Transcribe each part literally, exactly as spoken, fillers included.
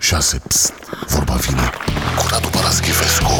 șase. Psst, vorba vine cu Radu Paraschivescu.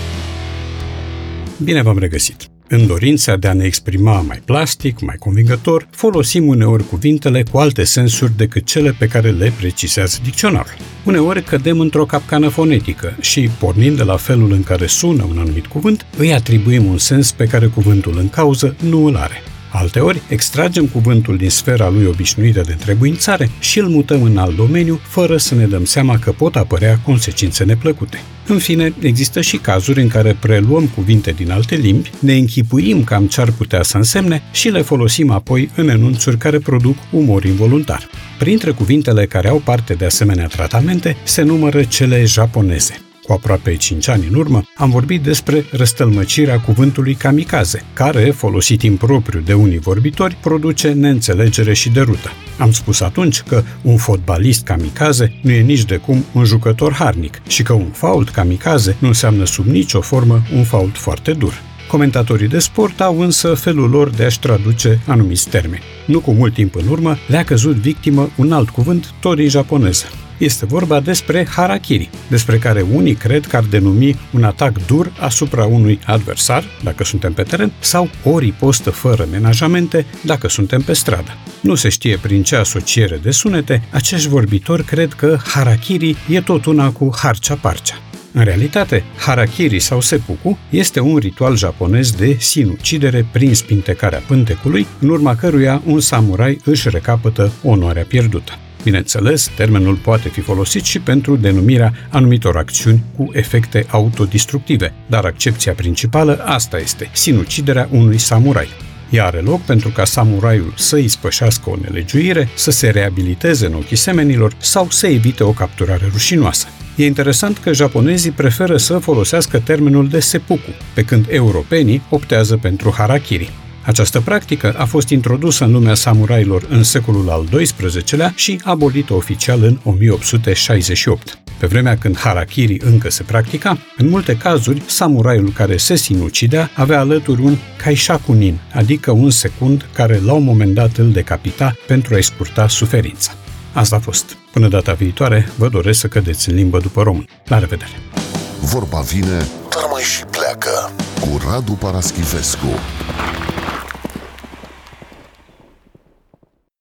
Bine v-am regăsit! În dorința de a ne exprima mai plastic, mai convingător, folosim uneori cuvintele cu alte sensuri decât cele pe care le precizează dicționarul. Uneori cădem într-o capcană fonetică și, pornind de la felul în care sună un anumit cuvânt, îi atribuim un sens pe care cuvântul în cauză nu îl are. Alteori, extragem cuvântul din sfera lui obișnuită de întrebuințare și îl mutăm în alt domeniu, fără să ne dăm seama că pot apărea consecințe neplăcute. În fine, există și cazuri în care preluăm cuvinte din alte limbi, ne închipuim cam ce ar putea să însemne și le folosim apoi în enunțuri care produc umor involuntar. Printre cuvintele care au parte de asemenea tratamente se numără cele japoneze. Cu aproape cinci ani în urmă, am vorbit despre răstălmăcirea cuvântului kamikaze, care, folosit impropriu de unii vorbitori, produce neînțelegere și derută. Am spus atunci că un fotbalist kamikaze nu e nici de cum un jucător harnic și că un fault kamikaze nu înseamnă sub nicio formă un fault foarte dur. Comentatorii de sport au însă felul lor de a-și traduce anumiți termeni. Nu cu mult timp în urmă le-a căzut victimă un alt cuvânt, tot din japoneză. Este vorba despre harakiri, despre care unii cred că ar denumi un atac dur asupra unui adversar, dacă suntem pe teren, sau o ripostă fără menajamente, dacă suntem pe stradă. Nu se știe prin ce asociere de sunete, acești vorbitori cred că harakiri e tot una cu harcea-parcea. În realitate, harakiri sau seppuku este un ritual japonez de sinucidere prin spintecarea pântecului, în urma căruia un samurai își recapătă onoarea pierdută. Bineînțeles, termenul poate fi folosit și pentru denumirea anumitor acțiuni cu efecte autodistructive, dar accepția principală asta este, sinuciderea unui samurai. Ea are loc pentru ca samuraiul să ispășească o nelegiuire, să se reabiliteze în ochii semenilor sau să evite o capturare rușinoasă. E interesant că japonezii preferă să folosească termenul de seppuku, pe când europenii optează pentru harakiri. Această practică a fost introdusă în lumea samurailor în secolul al doisprezecelea și abolită oficial în o mie opt sute șaizeci și opt. Pe vremea când harakiri încă se practica, în multe cazuri, samuraiul care se sinucidea avea alături un kaishakunin, adică un secund care la un moment dat îl decapita pentru a-i scurta suferința. Asta a fost. Până data viitoare, vă doresc să cădeți în limbă după român. La revedere! Vorba vine, dar mai și pleacă cu Radu Paraschivescu.